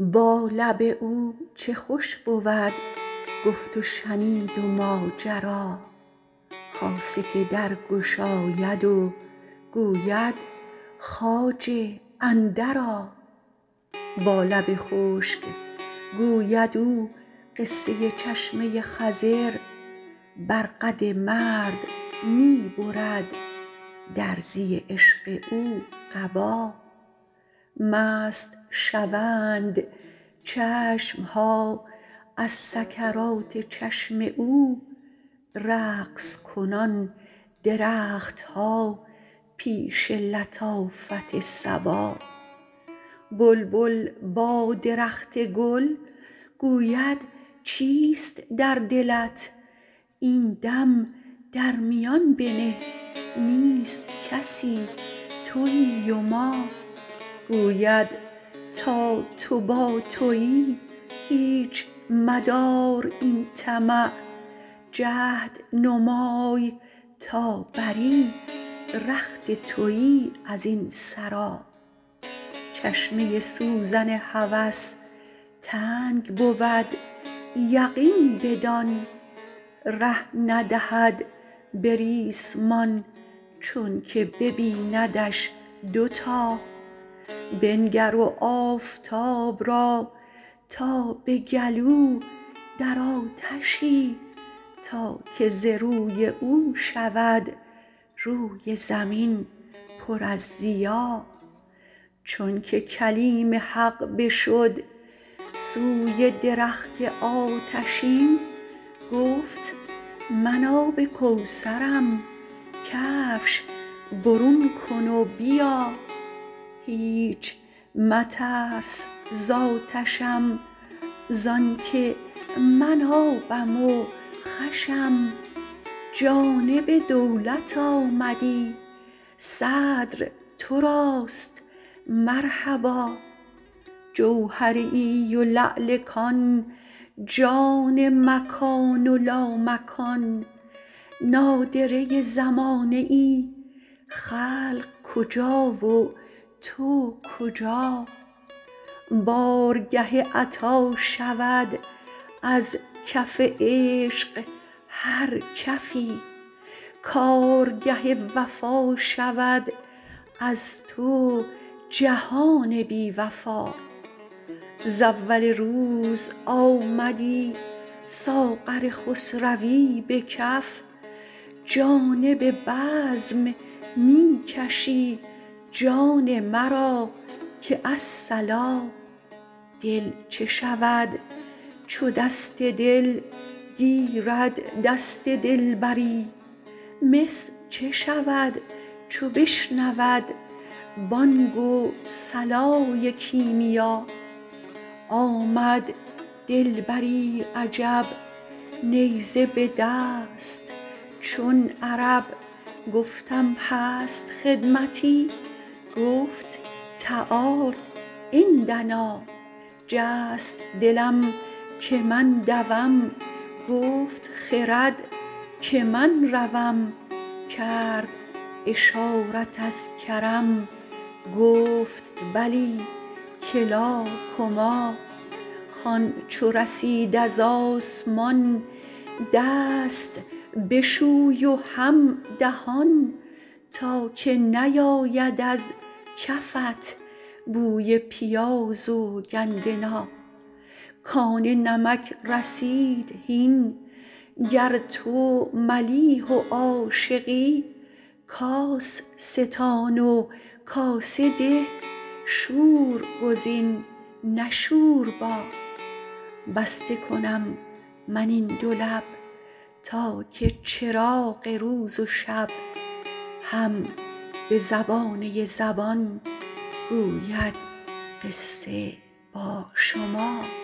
با لب او چه خوش بود گفت و شنید و ماجرا، خاصه که در گشاید و گوید خواجه اندرآ. با لب خشک گوید او قصه چشمه خضر، بر قد مرد می برد درزی عشق او قبا. مست شوند چشم ها از سکرات چشم او، رقص کنان درخت ها پیش لطافت صبا. بلبل با درخت گل گوید چیست در دلت، این دم در میان بنه نیست کسی تویی و ما. گوید تا تو با تویی هیچ مدار این طمع، جهد نمای تا بری رخت تویی از این سرا. چشمه سوزن هوس تنگ بود یقین بدان، ره ندهد به ریسمان چون که ببیندش دوتا. بنگر و آفتاب را تا به گلو در آتشی، تا که ز روی او شود روی زمین پر از ضیا. چون که کلیم حق بشد سوی درخت آتشین، گفت من آب کوثرم کفش برون کن و بیا. هیچ مترس زآتشم زانکه من آبم و خوشم، جانب دولت آمدی صدر تو راست مرحبا. جوهره ای و لعل کان جان مکان و لامکان، نادره زمانه ای خلق کجا و تو کجا. بارگه عطا شود از کف عشق هر کفی، کارگه وفا شود از تو جهان بی وفا. ز اول روز آمدی ساغر خسروی به کف، جانب بزم می کشی جان مرا که الصلا. دل چه شود چو دست دل گیرد دست دلبری، مس چه شود چو بشنود بانگ و صلای کیمیا. آمد دلبری عجب نیزه به دست چون عرب، گفتم هست خدمتی، گفت تعال عندنا. جست دلم که من دوم، گفت خرد که من روم. کرد اشارت از کرم گفت بلی کلاکما. خوان چو رسید از آسمان دست بشوی و هم دهان، تا که نیاید از کفت بوی پیاز و گندنا. کان نمک رسید هین گر تو ملیح و عاشقی، کاس ستان و کاسه ده شور گزین نه شوربا. بسته کنم من این دو لب تا که چراغ روز و شب، هم به زبانه زبان گوید قصه با شما.